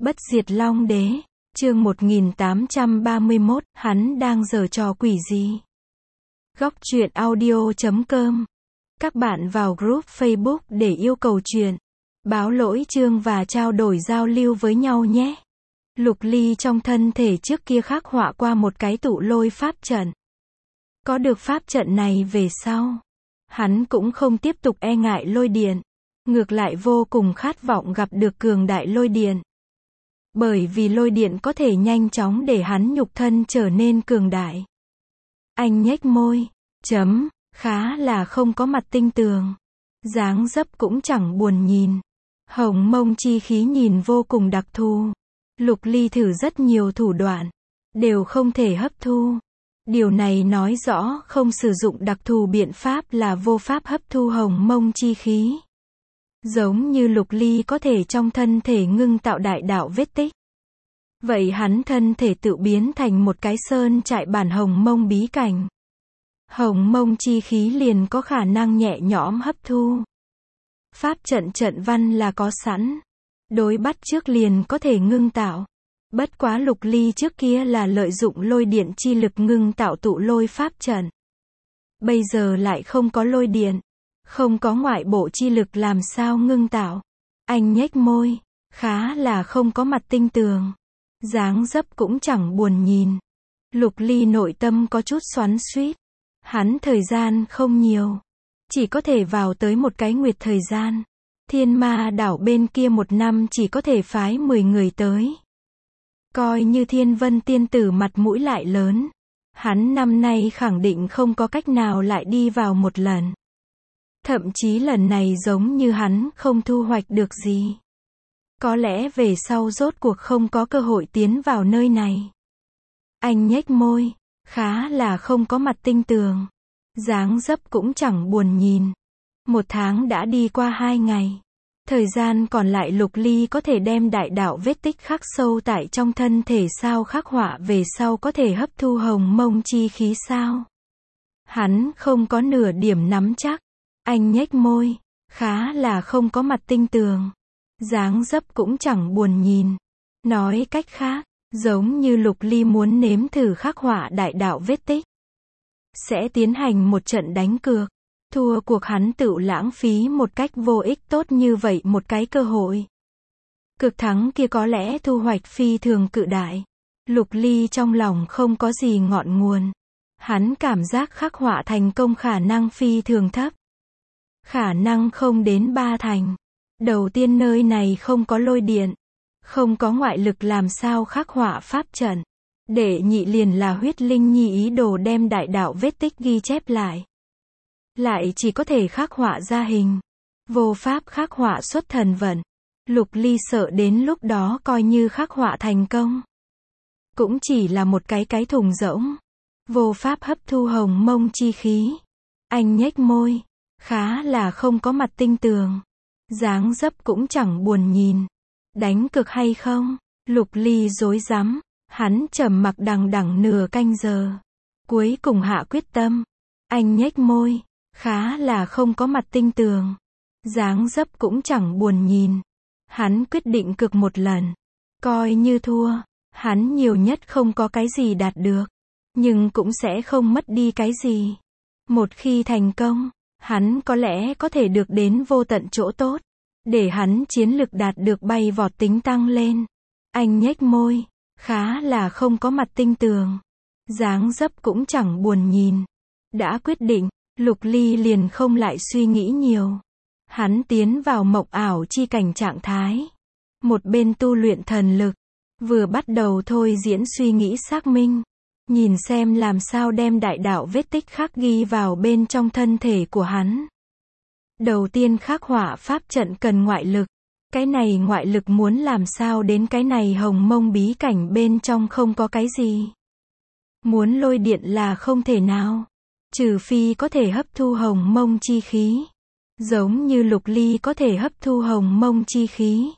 Bất diệt Long Đế, chương 1831, hắn đang giở trò quỷ gì? Góc truyện audio.com. Các bạn vào group Facebook để yêu cầu truyện, báo lỗi chương và trao đổi giao lưu với nhau nhé. Lục Ly trong thân thể trước kia khắc họa qua một cái tụ lôi pháp trận. Có được pháp trận này về sau, hắn cũng không tiếp tục e ngại lôi điện, ngược lại vô cùng khát vọng gặp được cường đại lôi điện. Bởi vì lôi điện có thể nhanh chóng để hắn nhục thân trở nên cường đại. Anh nhếch môi, khá là không có mặt tinh tường. Dáng dấp cũng chẳng buồn nhìn. Hồng mông chi khí nhìn vô cùng đặc thù. Lục Ly thử rất nhiều thủ đoạn, đều không thể hấp thu. Điều này nói rõ không sử dụng đặc thù biện pháp là vô pháp hấp thu hồng mông chi khí. Giống như Lục Ly có thể trong thân thể ngưng tạo đại đạo vết tích. Vậy hắn thân thể tự biến thành một cái sơn trại bản hồng mông bí cảnh. Hồng mông chi khí liền có khả năng nhẹ nhõm hấp thu. Pháp trận trận văn là có sẵn. Đối bắt trước liền có thể ngưng tạo. Bất quá Lục Ly trước kia là lợi dụng lôi điện chi lực ngưng tạo tụ lôi pháp trận. Bây giờ lại không có lôi điện. Không có ngoại bộ chi lực làm sao ngưng tạo. Anh nhếch môi, khá là không có mặt tinh tường. Dáng dấp cũng chẳng buồn nhìn. Lục Ly nội tâm có chút xoắn xuýt. Hắn thời gian không nhiều. Chỉ có thể vào tới một cái nguyệt thời gian. Thiên Ma đảo bên kia một năm chỉ có thể phái 10 người tới. Coi như Thiên Vân tiên tử mặt mũi lại lớn. Hắn năm nay khẳng định không có cách nào lại đi vào một lần. Thậm chí lần này giống như hắn không thu hoạch được gì. Có lẽ về sau rốt cuộc không có cơ hội tiến vào nơi này. Anh nhếch môi, khá là không có mặt tinh tường. Dáng dấp cũng chẳng buồn nhìn. Một tháng đã đi qua 2 ngày. Thời gian còn lại Lục Ly có thể đem đại đạo vết tích khắc sâu tại trong thân thể sao khắc họa về sau có thể hấp thu hồng mông chi khí sao? Hắn không có nửa điểm nắm chắc. Anh nhếch môi, khá là không có mặt tinh tường. Dáng dấp cũng chẳng buồn nhìn. Nói cách khác, giống như Lục Ly muốn nếm thử khắc họa đại đạo vết tích. Sẽ tiến hành một trận đánh cược. Thua cuộc hắn tự lãng phí một cách vô ích tốt như vậy một cái cơ hội. Cực thắng kia có lẽ thu hoạch phi thường cự đại. Lục Ly trong lòng không có gì ngọn nguồn. Hắn cảm giác khắc họa thành công khả năng phi thường thấp. Khả năng không đến 3 thành. Đầu tiên nơi này không có lôi điện. Không có ngoại lực làm sao khắc họa pháp trận. Đệ nhị liền là huyết linh nhi ý đồ đem đại đạo vết tích ghi chép lại. Lại chỉ có thể khắc họa ra hình. Vô pháp khắc họa xuất thần vận. Lục Ly sợ đến lúc đó coi như khắc họa thành công. Cũng chỉ là một cái thùng rỗng. Vô pháp hấp thu hồng mông chi khí. Anh nhếch môi. Khá là không có mặt tinh tường. Dáng dấp cũng chẳng buồn nhìn. Đánh cực hay không? Lục Ly rối rắm. Hắn trầm mặc đằng đẵng nửa canh giờ. Cuối cùng hạ quyết tâm. Anh nhếch môi. Khá là không có mặt tinh tường. Dáng dấp cũng chẳng buồn nhìn. Hắn quyết định cực một lần. Coi như thua. Hắn nhiều nhất không có cái gì đạt được. Nhưng cũng sẽ không mất đi cái gì. Một khi thành công, hắn có lẽ có thể được đến vô tận chỗ tốt. Để hắn chiến lực đạt được bay vọt tính tăng lên. Anh nhếch môi. Khá là không có mặt tinh tường. Dáng dấp cũng chẳng buồn nhìn. Đã quyết định, Lục Ly liền không lại suy nghĩ nhiều. Hắn tiến vào mộng ảo chi cảnh trạng thái. Một bên tu luyện thần lực. Vừa bắt đầu thôi diễn suy nghĩ xác minh. Nhìn xem làm sao đem đại đạo vết tích khắc ghi vào bên trong thân thể của hắn. Đầu tiên khắc họa pháp trận cần ngoại lực. Cái này ngoại lực muốn làm sao đến cái này hồng mông bí cảnh bên trong không có cái gì. Muốn lôi điện là không thể nào. Trừ phi có thể hấp thu hồng mông chi khí. Giống như Lục Ly có thể hấp thu hồng mông chi khí.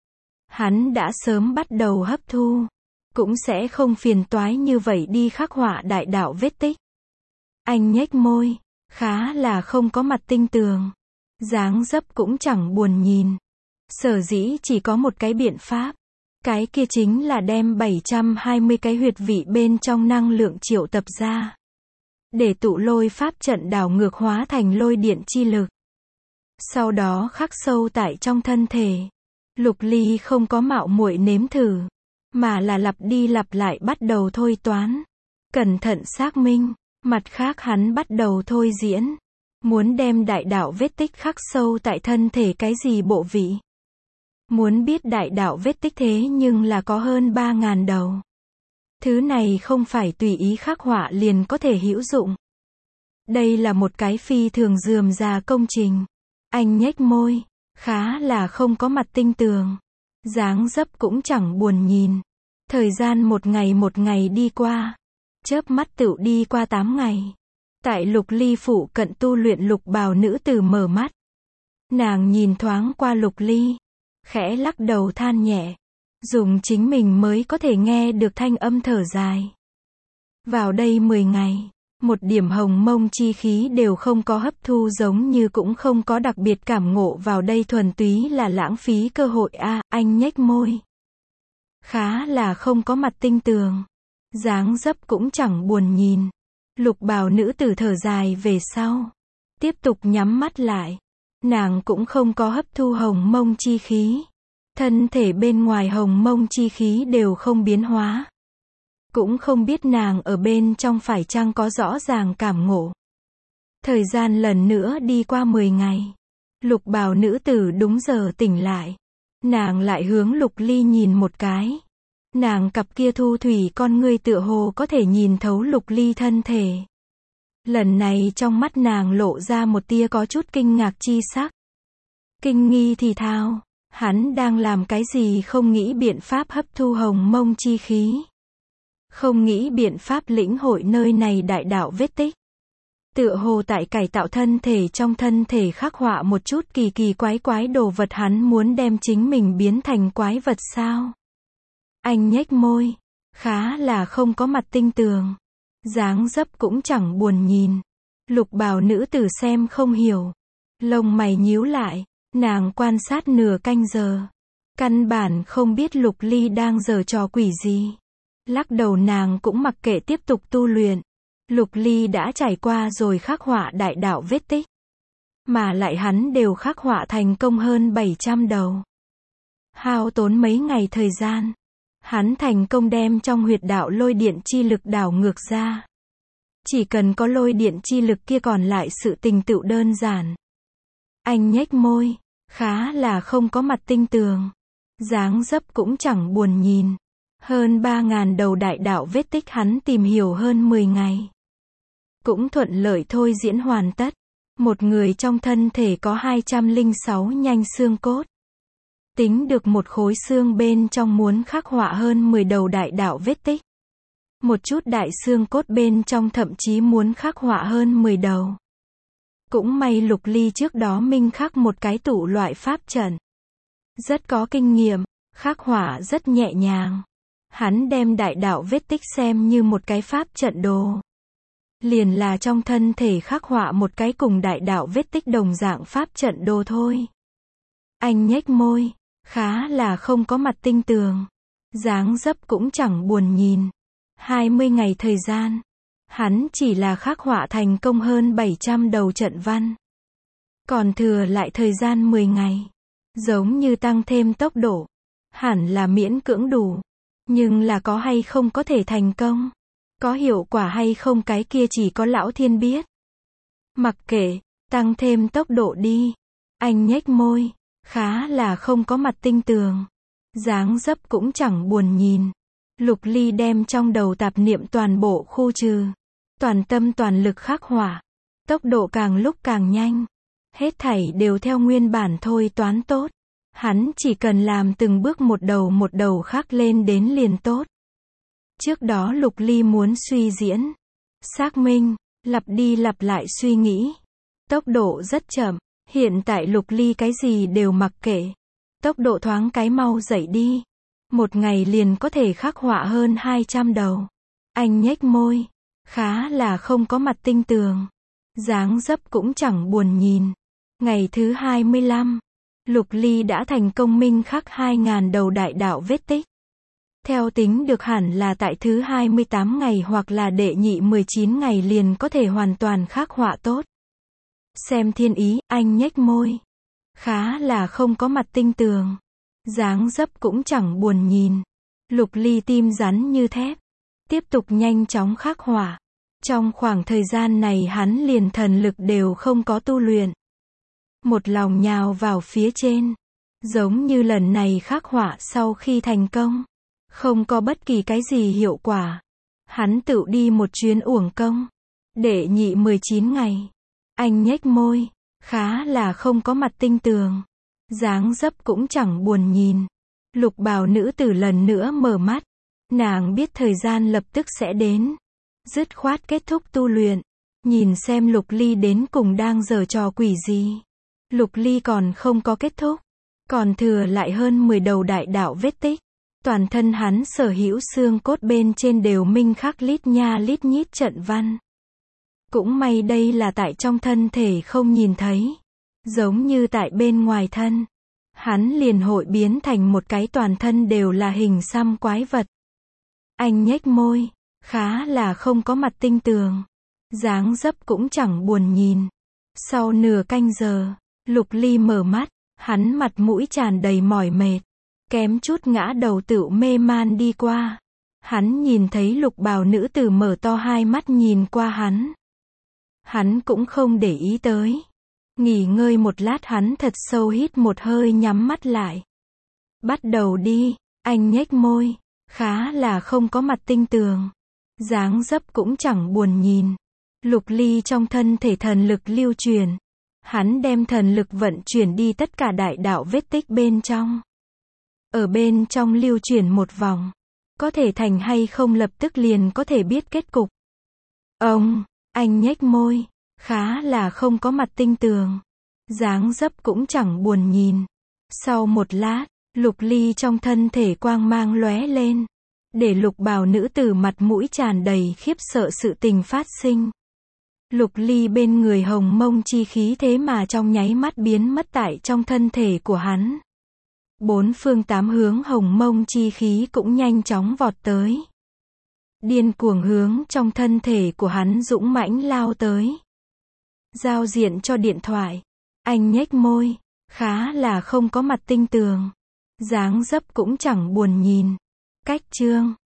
Hắn đã sớm bắt đầu hấp thu. Cũng sẽ không phiền toái như vậy đi khắc họa đại đạo vết tích. Anh nhếch môi. Khá là không có mặt tinh tường. Dáng dấp cũng chẳng buồn nhìn. Sở dĩ chỉ có một cái biện pháp. Cái kia chính là đem 720 cái huyệt vị bên trong năng lượng triệu tập ra. Để tụ lôi pháp trận đảo ngược hóa thành lôi điện chi lực. Sau đó khắc sâu tại trong thân thể. Lục Ly không có mạo muội nếm thử, mà là lặp đi lặp lại bắt đầu thôi toán. Cẩn thận xác minh, mặt khác hắn bắt đầu thôi diễn. Muốn đem đại đạo vết tích khắc sâu tại thân thể cái gì bộ vị. Muốn biết đại đạo vết tích thế nhưng là có hơn 3.000 đầu. Thứ này không phải tùy ý khắc họa liền có thể hữu dụng. Đây là một cái phi thường rườm rà công trình. Anh nhếch môi, khá là không có mặt tinh tường. Dáng dấp cũng chẳng buồn nhìn. Thời gian một ngày đi qua. Chớp mắt tựu đi qua 8 ngày. Tại Lục Ly phụ cận tu luyện lục bào nữ tử mở mắt. Nàng nhìn thoáng qua Lục Ly. Khẽ lắc đầu than nhẹ. Dùng chính mình mới có thể nghe được thanh âm thở dài. Vào đây 10 ngày. Một điểm hồng mông chi khí đều không có hấp thu, giống như cũng không có đặc biệt cảm ngộ, vào đây thuần túy là lãng phí cơ hội a. Anh nhếch môi. Khá là không có mặt tinh tường. Dáng dấp cũng chẳng buồn nhìn. Lục bào nữ tử thở dài về sau. Tiếp tục nhắm mắt lại. Nàng cũng không có hấp thu hồng mông chi khí. Thân thể bên ngoài hồng mông chi khí đều không biến hóa. Cũng không biết nàng ở bên trong phải chăng có rõ ràng cảm ngộ. Thời gian lần nữa đi qua 10 ngày. Lục bào nữ tử đúng giờ tỉnh lại. Nàng lại hướng Lục Ly nhìn một cái. Nàng cặp kia thu thủy con ngươi tựa hồ có thể nhìn thấu Lục Ly thân thể. Lần này trong mắt nàng lộ ra một tia có chút kinh ngạc chi sắc. Kinh nghi thì thào, hắn đang làm cái gì, không nghĩ biện pháp hấp thu hồng mông chi khí. Không nghĩ biện pháp lĩnh hội nơi này đại đạo vết tích. Tựa hồ tại cải tạo thân thể, trong thân thể khắc họa một chút kỳ kỳ quái quái đồ vật, hắn muốn đem chính mình biến thành quái vật sao? Anh nhếch môi, khá là không có mặt tinh tường. Dáng dấp cũng chẳng buồn nhìn. Lục bào nữ tử xem không hiểu. Lông mày nhíu lại, nàng quan sát nửa canh giờ. Căn bản không biết Lục Ly đang giở trò quỷ gì. Lắc đầu nàng cũng mặc kệ, tiếp tục tu luyện. Lục Ly đã trải qua rồi khắc họa đại đạo vết tích. Mà lại hắn đều khắc họa thành công hơn 700 đầu. Hao tốn mấy ngày thời gian. Hắn thành công đem trong huyệt đạo lôi điện chi lực đảo ngược ra. Chỉ cần có lôi điện chi lực kia, còn lại sự tình tựu đơn giản. Anh nhếch môi, khá là không có mặt tinh tường. Dáng dấp cũng chẳng buồn nhìn. Hơn 3.000 đầu đại đạo vết tích hắn tìm hiểu hơn 10 ngày. Cũng thuận lợi thôi diễn hoàn tất. Một người trong thân thể có 206 nhánh xương cốt. Tính được một khối xương bên trong muốn khắc họa hơn 10 đầu đại đạo vết tích. Một chút đại xương cốt bên trong thậm chí muốn khắc họa hơn 10 đầu. Cũng may Lục Ly trước đó minh khắc một cái tụ loại pháp trận. Rất có kinh nghiệm, khắc họa rất nhẹ nhàng. Hắn đem đại đạo vết tích xem như một cái pháp trận đồ. Liền là trong thân thể khắc họa một cái cùng đại đạo vết tích đồng dạng pháp trận đồ thôi. Anh nhếch môi, khá là không có mặt tinh tường. Dáng dấp cũng chẳng buồn nhìn. 20 ngày thời gian. Hắn chỉ là khắc họa thành công hơn 700 đầu trận văn. Còn thừa lại thời gian 10 ngày. Giống như tăng thêm tốc độ. Hẳn là miễn cưỡng đủ. Nhưng là có hay không có thể thành công. Có hiệu quả hay không, cái kia chỉ có lão thiên biết. Mặc kệ, tăng thêm tốc độ đi. Anh nhếch môi, khá là không có mặt tinh tường. Dáng dấp cũng chẳng buồn nhìn. Lục Ly đem trong đầu tạp niệm toàn bộ khu trừ. Toàn tâm toàn lực khắc họa. Tốc độ càng lúc càng nhanh. Hết thảy đều theo nguyên bản thôi toán tốt. Hắn chỉ cần làm từng bước một đầu khắc lên đến liền tốt. Trước đó Lục Ly muốn suy diễn, xác minh, lặp đi lặp lại suy nghĩ. Tốc độ rất chậm. Hiện tại Lục Ly cái gì đều mặc kệ. Tốc độ thoáng cái mau dậy đi. Một ngày liền có thể khắc họa hơn 200 đầu. Anh nhếch môi, khá là không có mặt tinh tường. Dáng dấp cũng chẳng buồn nhìn. Ngày thứ 25, Lục Ly đã thành công minh khắc 2.000 đầu đại đạo vết tích. Theo tính được hẳn là tại thứ 28 ngày hoặc là đệ nhị 19 ngày liền có thể hoàn toàn khắc họa tốt. Xem thiên ý, anh nhếch môi. Khá là không có mặt tinh tường. Dáng dấp cũng chẳng buồn nhìn. Lục Ly tim rắn như thép. Tiếp tục nhanh chóng khắc họa. Trong khoảng thời gian này hắn liền thần lực đều không có tu luyện. Một lòng nhào vào phía trên. Giống như lần này khắc họa sau khi thành công. Không có bất kỳ cái gì hiệu quả. Hắn tự đi một chuyến uổng công. Đệ nhị 19 ngày. Anh nhếch môi. Khá là không có mặt tinh tường. Dáng dấp cũng chẳng buồn nhìn. Lục bào nữ tử lần nữa mở mắt. Nàng biết thời gian lập tức sẽ đến. Dứt khoát kết thúc tu luyện. Nhìn xem Lục Ly đến cùng đang giở trò quỷ gì. Lục Ly còn không có kết thúc. Còn thừa lại hơn 10 đầu đại đạo vết tích. Toàn thân hắn sở hữu xương cốt bên trên đều minh khắc lít nha lít nhít trận văn. Cũng may đây là tại trong thân thể không nhìn thấy. Giống như tại bên ngoài thân. Hắn liền hội biến thành một cái toàn thân đều là hình xăm quái vật. Anh nhếch môi. Khá là không có mặt tinh tường. Dáng dấp cũng chẳng buồn nhìn. Sau nửa canh giờ, Lục Ly mở mắt. Hắn mặt mũi tràn đầy mỏi mệt. Kém chút ngã đầu tựu mê man đi qua. Hắn nhìn thấy lục bào nữ tử mở to hai mắt nhìn qua hắn. Hắn cũng không để ý tới. Nghỉ ngơi một lát hắn thật sâu hít một hơi nhắm mắt lại. Bắt đầu đi, anh nhếch môi. Khá là không có mặt tinh tường. Dáng dấp cũng chẳng buồn nhìn. Lục Ly trong thân thể thần lực lưu truyền. Hắn đem thần lực vận chuyển đi tất cả đại đạo vết tích bên trong. Ở bên trong lưu chuyển một vòng. Có thể thành hay không lập tức liền có thể biết kết cục. Anh nhếch môi. Khá là không có mặt tinh tường. Dáng dấp cũng chẳng buồn nhìn. Sau một lát, Lục Ly trong thân thể quang mang lóe lên. Để lục bào nữ tử mặt mũi tràn đầy khiếp sợ sự tình phát sinh. Lục Ly bên người hồng mông chi khí thế mà trong nháy mắt biến mất tại trong thân thể của hắn. Bốn phương tám hướng hồng mông chi khí cũng nhanh chóng vọt tới. Điên cuồng hướng trong thân thể của hắn dũng mãnh lao tới. Giao diện cho điện thoại. Anh nhếch môi. Khá là không có mặt tinh tường. Dáng dấp cũng chẳng buồn nhìn. Cách chương